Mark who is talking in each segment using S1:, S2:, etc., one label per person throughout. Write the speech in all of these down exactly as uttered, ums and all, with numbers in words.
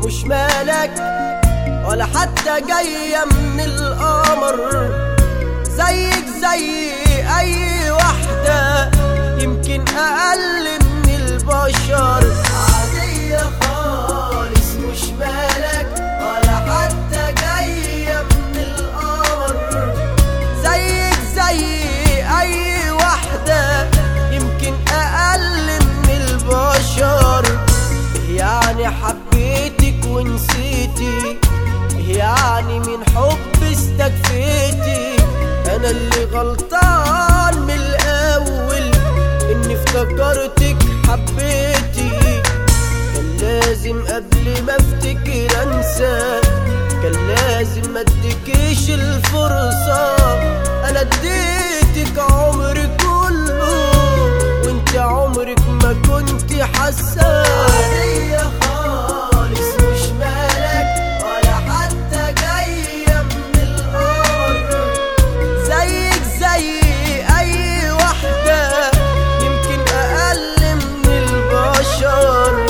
S1: مش مالك ولا حتى جاية من القمر، زيك زي أي واحدة يمكن أقل من البشر. عادية خالص مش مالك ولا حتى جاية من القمر، زيك زي أي واحدة يمكن أقل من البشر. يعني حبيتك ونسيتي، يعني من حب استكفيتي. أنا اللي غلطان من الأول إني افتكرتك حبيتي. كان لازم قبل ما افتكر أنسى، كان لازم ما اديكيش الفرصة. أنا اديتك عمري كله وانت عمرك ما كنت حاسة. عادية خالص مش مالك ولا حتى جاية من القمر، زيك زي أي واحدة يمكن أقل من البشر.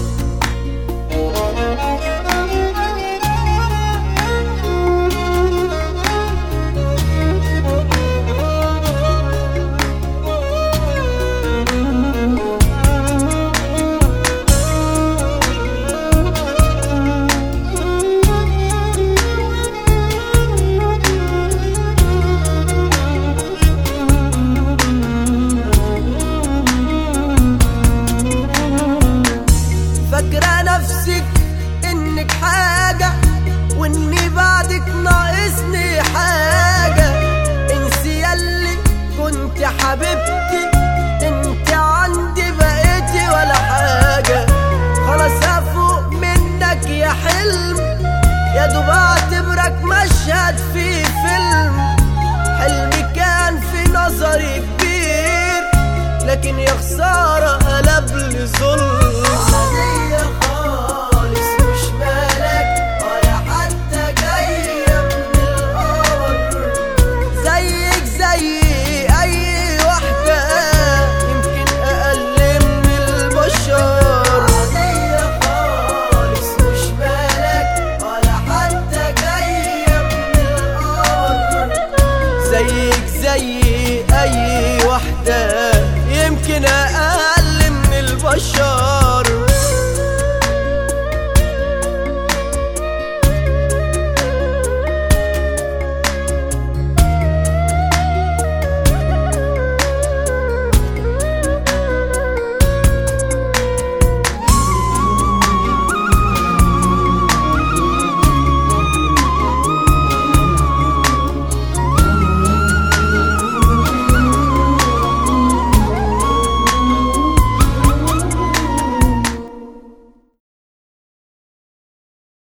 S1: فاكرة نفسك انك حاجة واني بعدك ناقصني حاجة. انسي ياللي كنت حبيبتي، انت عندي بقيتي ولا حاجة. خلاص افوق منك يا حلم، يا دوب اعتبرك مشهد في فيلم. حلمي كان في نظري كبير، لكن يا خسارة قلب لي ظلم.